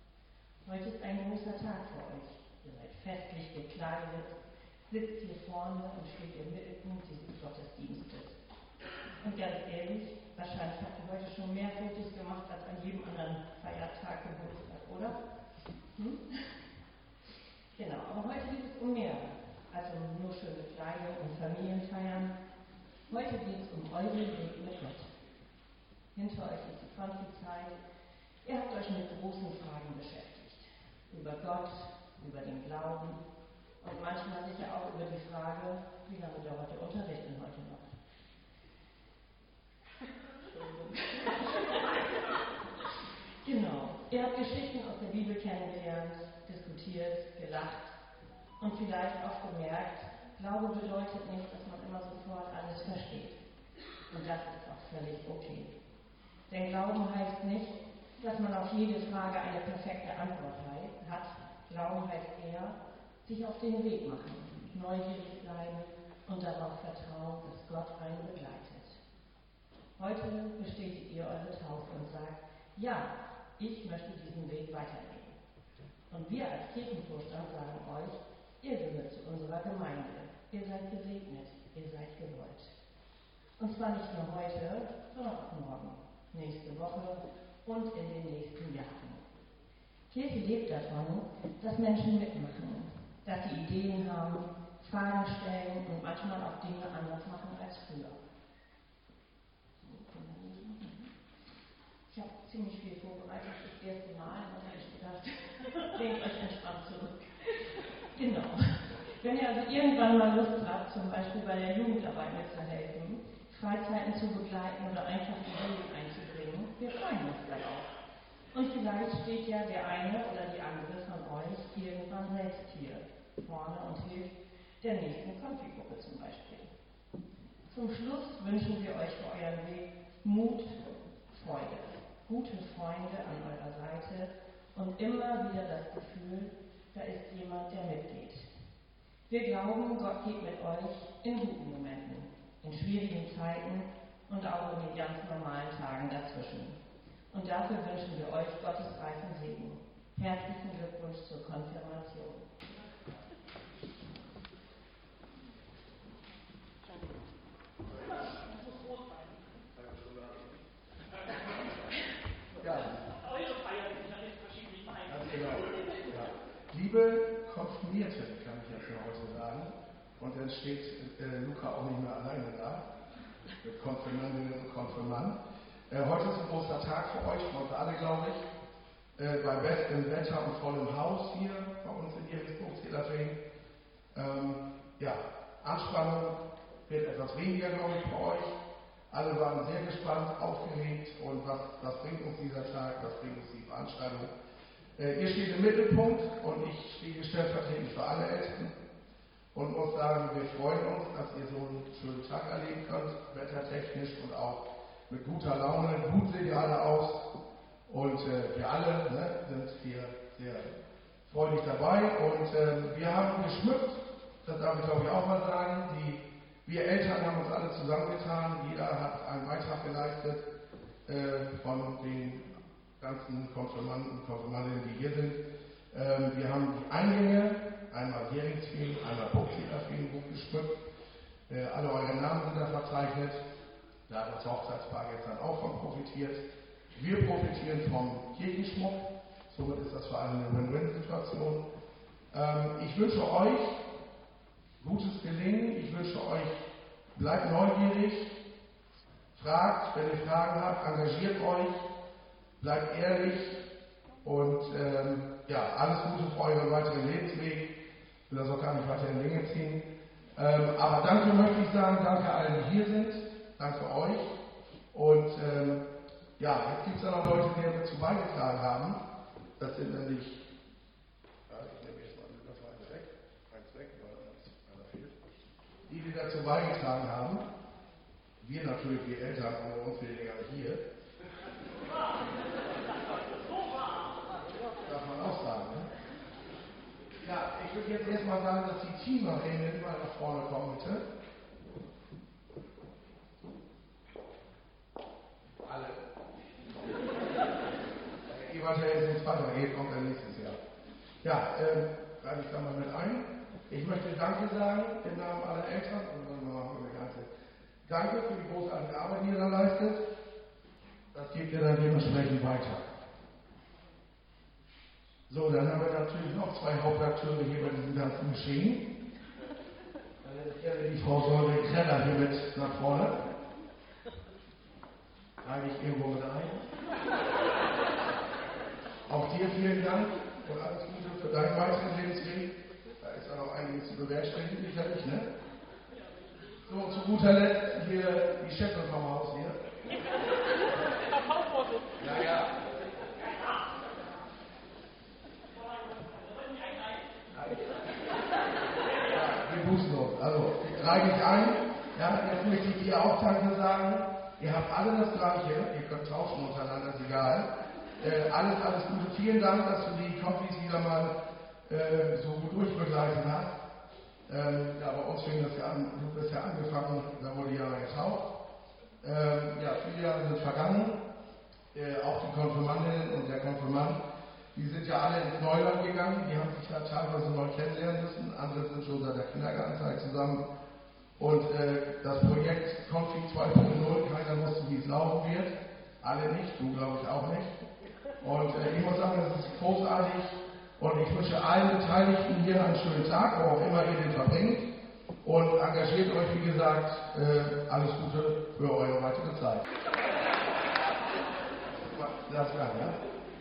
Heute ist ein großer Tag für euch. Ihr seid festlich gekleidet, sitzt hier vorne und steht im Mittelpunkt dieses Gottesdienstes. Und ganz ehrlich, wahrscheinlich habt ihr heute schon mehr Fotos gemacht als an jedem anderen Feiertag, Geburtstag, oder? Hm? Genau, aber heute geht es um mehr als um nur schöne Kleidung und Familienfeiern. Heute geht es um euren Weg mit Gott. Hinter euch ist die Konfi-Zeit. Ihr habt euch mit großen Fragen beschäftigt. Über Gott, über den Glauben und manchmal sicher auch über die Frage, wie lange dauert der Unterricht denn heute noch? Genau. Ihr habt Geschichten aus der Bibel kennengelernt, diskutiert, gelacht und vielleicht auch gemerkt, Glaube bedeutet nicht, dass man immer sofort alles versteht. Und das ist auch völlig okay. Denn Glauben heißt nicht, dass man auf jede Frage eine perfekte Antwort hat. Glauben heißt eher, sich auf den Weg machen, neugierig bleiben und darauf vertrauen, dass Gott einen begleitet. Heute bestätigt ihr eure Taufe und sagt, ja, ich möchte diesen Weg weitergehen. Und wir als Kirchenvorstand sagen euch, ihr gehört zu unserer Gemeinde. Ihr seid gesegnet, ihr seid gewollt. Und zwar nicht nur heute, sondern auch morgen, nächste Woche und in den nächsten Jahren. Kirche lebt davon, dass Menschen mitmachen, dass sie Ideen haben, Fragen stellen und manchmal auch Dinge anders machen als früher. Ich habe ziemlich viel vorbereitet, das erste Mal, und da habe ich gedacht, lehnt euch entspannt zurück. Genau. Wenn ihr also irgendwann mal Lust habt, zum Beispiel bei der Jugendarbeit mitzuhelfen, Freizeiten zu begleiten oder einfach Ideen einzubringen, wir freuen uns darauf. Und vielleicht steht ja der eine oder die andere von euch irgendwann selbst hier vorne und hilft der nächsten Konfigruppe zum Beispiel. Zum Schluss wünschen wir euch für euren Weg Mut, Freude, gute Freunde an eurer Seite und immer wieder das Gefühl, da ist jemand, der mitgeht. Wir glauben, Gott geht mit euch in guten Momenten, in schwierigen Zeiten und auch in den ganz normalen Tagen dazwischen. Und dafür wünschen wir euch Gottes reichen Segen. Herzlichen Glückwunsch zur Konfirmation. Liebe Konfirmierte, kann ich jetzt noch heute sagen, und dann steht äh, Luca auch nicht mehr alleine da, mit Konfirmandinnen und Konfirmanden. Äh, heute ist ein großer Tag für euch, für uns alle, glaube ich, äh, bei bestem Wetter und vollem Haus hier bei uns in Erichsburg-Zillerfing. Ähm, ja, Anspannung wird etwas weniger, glaube ich, bei euch. Alle waren sehr gespannt, aufgeregt und was, was bringt uns dieser Tag, was bringt uns die Veranstaltung. Ihr steht im Mittelpunkt und ich stehe stellvertretend für alle Eltern und muss sagen, wir freuen uns, dass ihr so einen schönen Tag erleben könnt, wettertechnisch und auch mit guter Laune. Gut seht ihr alle aus und äh, wir alle ne, sind hier sehr freudig dabei und äh, wir haben geschmückt, das darf ich glaube ich auch mal sagen, die, wir Eltern haben uns alle zusammengetan, jeder hat einen Beitrag geleistet äh, von den ganzen Konfirmanden und Konfirmandinnen, die hier sind. Ähm, wir haben die Eingänge, einmal Heringsfeen, einmal Burgzillerfeen gut geschmückt. Äh, alle eure Namen sind da verzeichnet. Da hat das Hochzeitspaar gestern auch von profitiert. Wir profitieren vom Kirchenschmuck. Somit ist das vor allem eine Win-Win-Situation. Ähm, ich wünsche euch gutes Gelingen. Ich wünsche euch, bleibt neugierig. Fragt, wenn ihr Fragen habt, engagiert euch. Bleibt ehrlich und ähm, ja, alles Gute für euren weiteren Lebensweg. Ich will das auch gar nicht weiter in Länge ziehen. Ähm, aber danke möchte ich sagen, danke allen, die hier sind. Danke euch. Und ähm, ja, jetzt gibt es ja noch Leute, die dazu beigetragen haben. Das sind nämlich, ja, ich nehme jetzt mal das eine weg, eins weg, weil einer fehlt. Die, die dazu beigetragen haben. Wir natürlich, die Eltern, ohne uns wären gar nicht hier. Darf man auch sagen, ne? Ja, ich würde jetzt erstmal sagen, dass die Teamerinnen mal nach vorne kommen, bitte. Alle. Ihr wollt ja jetzt ins weitergehen, kommt dann nächstes Jahr. Ja, ähm, lade ich da mal mit ein. Ich möchte Danke sagen im Namen aller Eltern und dann machen wir eine ganze. Danke für die großartige Arbeit, die ihr da leistet. Das gebt ihr dann dementsprechend weiter. So, dann haben wir natürlich noch zwei Hauptakteure hier bei diesem ganzen Geschehen. Dann hätte ich gerne die Frau Säure Kreller hier mit nach vorne. Reihe ich irgendwo mit ein. Auch dir vielen Dank und alles Gute für deinen weiteren Lebensweg. Da ist ja noch einiges zu bewerkstelligen, sicherlich, ne? So, zu guter Letzt hier die Chefin vom Haus hier. Ja, ja. Wir bußen uns. Also, ich reihe mich ein. Ja, jetzt möchte ich dir auch Danke sagen. Ihr habt alle das Gleiche. Ihr könnt tauschen untereinander, ist egal. Äh, alles, alles Gute. Vielen Dank, dass du die Konfis wieder mal äh, so gut durchbegleitet hast. Ähm, ja, bei uns fing das ja an. Du bist ja angefangen, da wurde ja getauft. Ähm, ja, viele Jahre sind vergangen. äh, auch die Konfirmandinnen und der Konfirmand, die sind ja alle ins Neuland gegangen, die haben sich da teilweise neu kennenlernen müssen, andere sind schon seit der Kindergartenzeit zusammen. Und äh, das Projekt Konfi zwei Punkt null, keiner wusste, wie es laufen wird. Alle nicht, du glaube ich auch nicht. Und äh, ich muss sagen, es ist großartig und ich wünsche allen Beteiligten hier einen schönen Tag, wo auch immer ihr den verbringt. Und engagiert euch, wie gesagt, äh, alles Gute für eure weitere Zeit. Das kann, ja?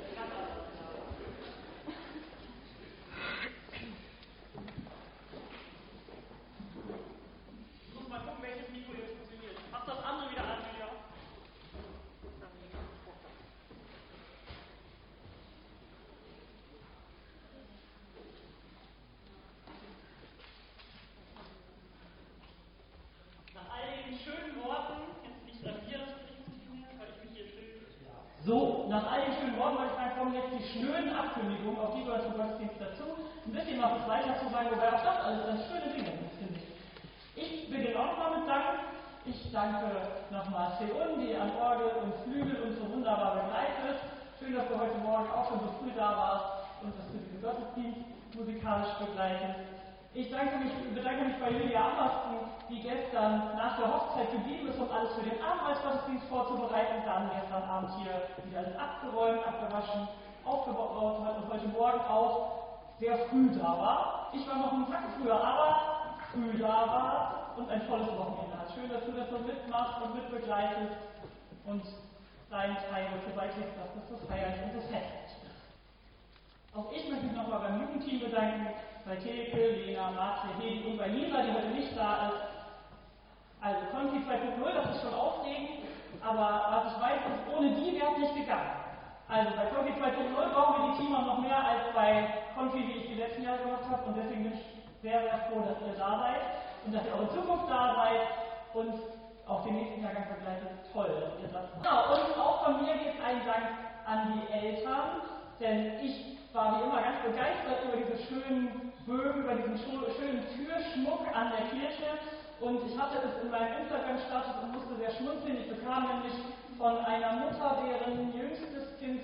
So, nach all den schönen Worten wollte ich sagen, kommen jetzt die schnöden Abkündigungen, auf die gehört zum Gottesdienst dazu. Ein bisschen was weiter zu sagen, wobei auch das alles ganz schöne Dinge sind, finde ich. Ich beginne auch mal mit Dank. Ich danke nochmal Seun, die an Orgel und Flügel uns so wunderbar begleitet. Schön, dass du heute Morgen auch schon so früh da warst und dass du diesen Gottesdienst musikalisch begleitest. Ich danke mich, bedanke mich bei Julia Ammersten, die gestern nach der Hochzeit geblieben ist, um alles für den Abendmahlsgottesdienst vorzubereiten. Dann gestern Abend hier wieder alles abgeräumt, abgewaschen, aufgebaut hat und heute Morgen auch sehr früh da war. Ich war noch einen Tag früher, aber früh da war und ein volles Wochenende hat. Schön, dass du das so mitmachst und mitbegleitest und deinen Teil dazu beiträgst, dass das so feierlich und so festlich ist. Auch ich möchte mich nochmal beim Jugendteam bedanken, bei Telke, Lena, Marcia, Hedi und bei Lisa, die heute nicht da ist. Also Konfi zwei Punkt null, das ist schon aufregend, aber was ich weiß, ist, ohne die wäre es nicht gegangen. Also bei Konfi zwei Punkt null brauchen wir die Teamer noch mehr als bei Konfi, wie ich die letzten Jahre gemacht habe, und deswegen bin ich sehr, sehr froh, dass ihr da seid und dass ihr auch in Zukunft da seid und auch den nächsten Jahrgang begleitet. Toll, dass ihr das macht. Genau, und auch von mir geht ein Dank an die Eltern, denn ich war wie immer ganz begeistert über diese schönen Bögen, über diesen schönen Türschmuck an der Kirche. Und ich hatte es in meinem Instagram-Status und musste sehr schmunzeln. Ich bekam nämlich von einer Mutter, deren jüngstes Kind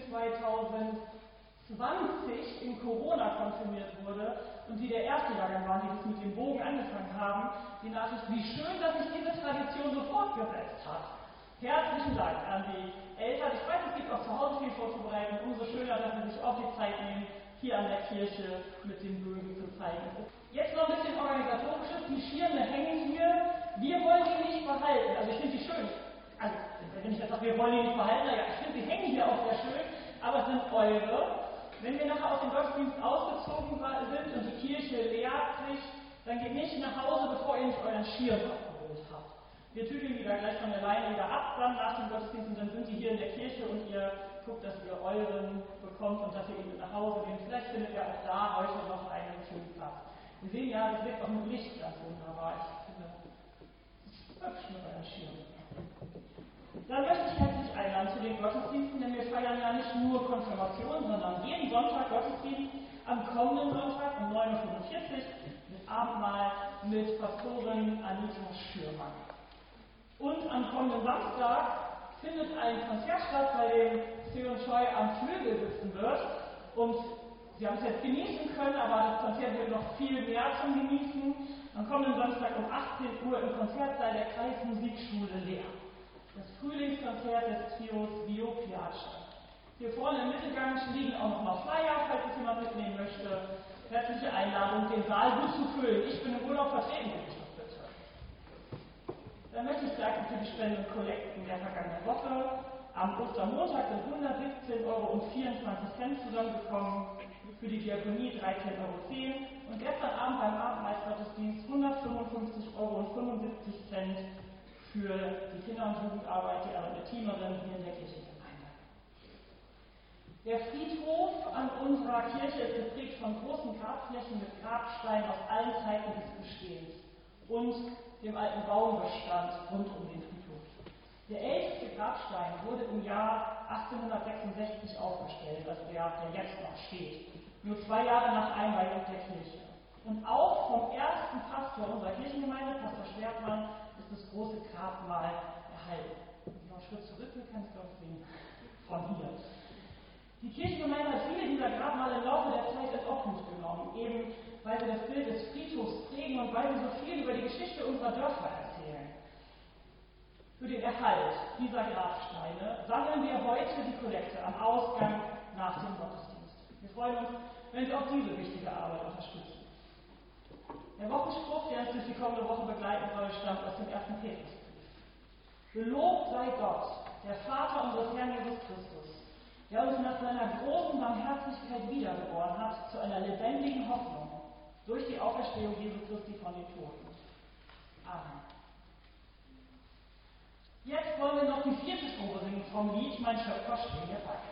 zweitausendzwanzig in Corona konfirmiert wurde und die der erste Jahrgang waren, die das mit dem Bogen angefangen haben, die Nachricht, wie schön, dass sich diese Tradition so fortgesetzt hat. Herzlichen Dank an die Eltern. Ich weiß, es gibt auch zu Hause viel vorzubereiten. Umso schöner, dass sie sich auch die Zeit nehmen, hier an der Kirche mit den Bögen zu zeigen. Jetzt noch ein bisschen organisatorisches. Die Schirme hängen hier. Wir wollen die nicht behalten. Also ich finde die schön. Also wenn ich jetzt sage, wir wollen die nicht behalten, naja, ich finde, die hängen hier auch sehr schön, aber es sind eure. Wenn wir nachher aus dem Gottesdienst ausgezogen sind und die Kirche leert sich, dann geht nicht nach Hause, bevor ihr nicht euren Schirm abgeholt habt. Wir tüdeln die da gleich von alleine wieder ab, dann nach dem Gottesdienst, und dann sind die hier in der Kirche und ihr guckt, dass ihr euren bekommt und dass ihr ihn mit nach Hause nehmt. Vielleicht findet ihr auch da heute noch einen schönen Platz. Wir sehen ja, das wirkt auch mit Licht ganz wunderbar. Ich finde, es ist hübsch mit euren Schirm. Dann möchte ich herzlich einladen zu den Gottesdiensten, denn wir feiern ja nicht nur Konfirmation, sondern jeden Sonntag Gottesdienst. Am kommenden Sonntag um neun Uhr fünfundvierzig mit Abendmahl mit Pastorin Anita Schürmann. Und am kommenden Samstag findet ein Konzert statt, bei dem Seon Choi am Flügel sitzen wird. Und Sie haben es jetzt genießen können, aber das Konzert wird noch viel mehr zum Genießen. Am kommenden Samstag um achtzehn Uhr im Konzertsaal der Kreismusikschule Leer. Das Frühlingskonzert des Trios Bio Piazza. Hier vorne im Mittelgang liegen auch noch mal Flyer, falls es jemand mitnehmen möchte. Herzliche Einladung, den Saal gut zu füllen. Ich bin im Urlaub vertreten, wenn ich das bitte. Dann möchte ich danken für die Spenden und Kollekten der vergangenen Woche. Am Ostermontag sind hundertsiebzehn Euro und vierundzwanzig Cent zusammengekommen, für die Diakonie dreizehn Euro zehn und gestern Abend beim Abendmahlsgottesdienst hundertfünfundfünfzig Euro und fünfundsiebzig Cent für die Kinder- und Jugendarbeit, die Teamerin hier in der Kirchengemeinde. Der Friedhof an unserer Kirche ist geprägt von großen Grabflächen mit Grabsteinen aus allen Zeiten des Bestehens und dem alten Baumbestand rund um den Friedhof. Der älteste Grabstein wurde im Jahr achtzehnhundertsechsundsechzig aufgestellt, also der, der jetzt noch steht, nur zwei Jahre nach Einweihung der Kirche. Und auch vom ersten Pastor unserer Kirchengemeinde, Pastor Schwertmann, ist das große Grabmal erhalten. Wenn ich noch einen Schritt zurück will, kann ich es, glaube ich, sehen. von hier. Die Kirchengemeinde hat viele dieser Grabmale im Laufe der Zeit in Obhut genommen, eben weil sie das Bild des Friedhofs prägen und weil sie so viel über die Geschichte unserer Dörfer erzählen. Für den Erhalt dieser Grabsteine sammeln wir heute die Kollekte am Ausgang nach dem Gottesdienst. Wir freuen uns, wenn Sie auch diese wichtige Arbeit unterstützen. Der Wochenspruch, der uns durch die kommende Woche begleiten soll, stammt aus dem ersten Petrusbrief. Gelobt sei Gott, der Vater unseres Herrn Jesus Christus, der uns nach seiner großen Barmherzigkeit wiedergeboren hat zu einer lebendigen Hoffnung durch die Auferstehung Jesu Christi von den Toten. Amen. Jetzt wollen wir noch die vierte Strophe singen vom Lied Mein Schöpfer steht mir bei.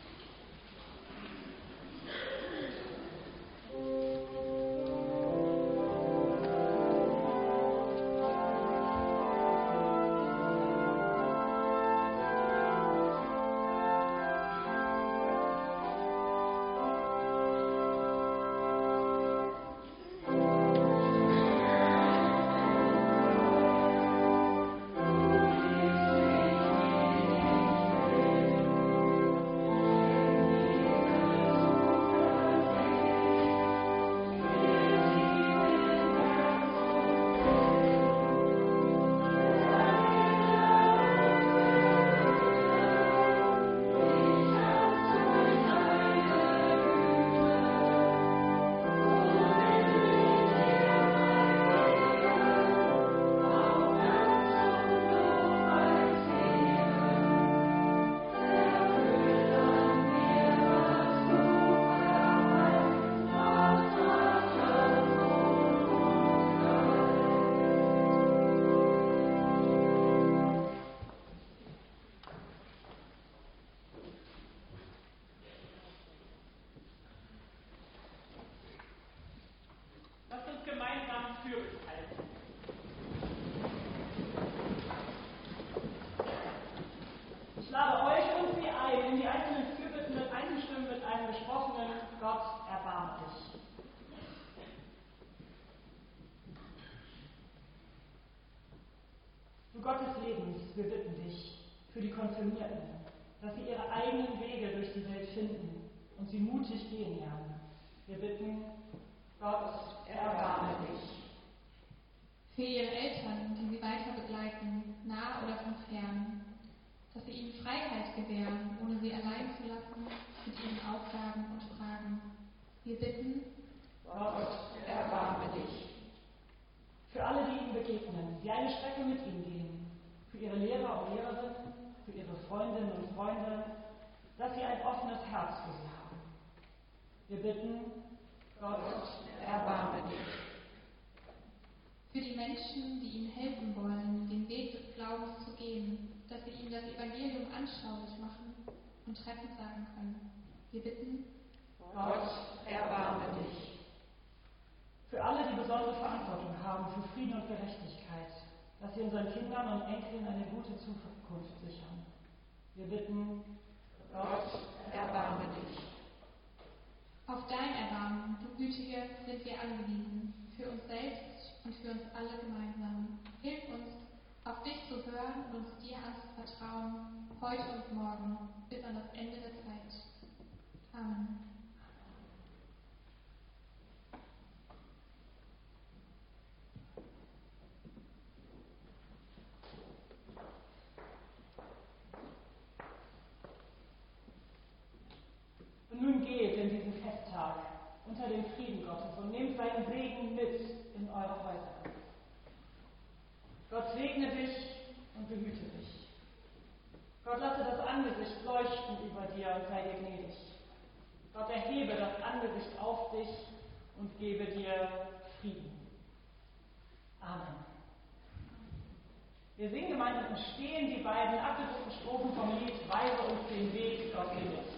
Wir bitten dich für die Konfirmierten, dass sie ihre eigenen Wege durch die Welt finden und sie mutig gehen lernen. Wir bitten, Gott, erbarme dich. Für ihre Eltern, die sie weiter begleiten, nah oder von fern, dass sie ihnen Freiheit gewähren, ohne sie allein zu lassen mit ihren Aufgaben und Fragen. Wir bitten, Gott, erbarme dich. Für alle, die ihnen begegnen, die eine Strecke mit ihnen gehen, für ihre Lehrer und Lehrerinnen, für ihre Freundinnen und Freunde, dass sie ein offenes Herz für sie haben. Wir bitten, Gott, erbarme dich. Für die Menschen, die ihnen helfen wollen, den Weg des Glaubens zu gehen, dass sie ihnen das Evangelium anschaulich machen und treffend sagen können. Wir bitten, Gott, erbarme dich. Für alle, die besondere Verantwortung haben für Frieden und Gerechtigkeit, dass sie unseren Kindern und Enkeln eine gute Zukunft sichern. Wir bitten, Gott, erbarme dich. Auf dein Erbarmen, du Gütige, sind wir angewiesen, für uns selbst und für uns alle gemeinsam. Hilf uns, auf dich zu hören und uns dir anzuvertrauen, heute und morgen, bis an das Ende der Zeit. Amen. Und nun geht in diesen Festtag unter dem Frieden Gottes und nehmt seinen Segen mit in eure Häuser. Gott segne dich und behüte dich. Gott lasse das Angesicht leuchten über dir und sei dir gnädig. Gott erhebe das Angesicht auf dich und gebe dir Frieden. Amen. Wir singen gemeinsam und stehen die beiden abgedruckten Strophen vom Lied Weise uns den Weg, Gott will.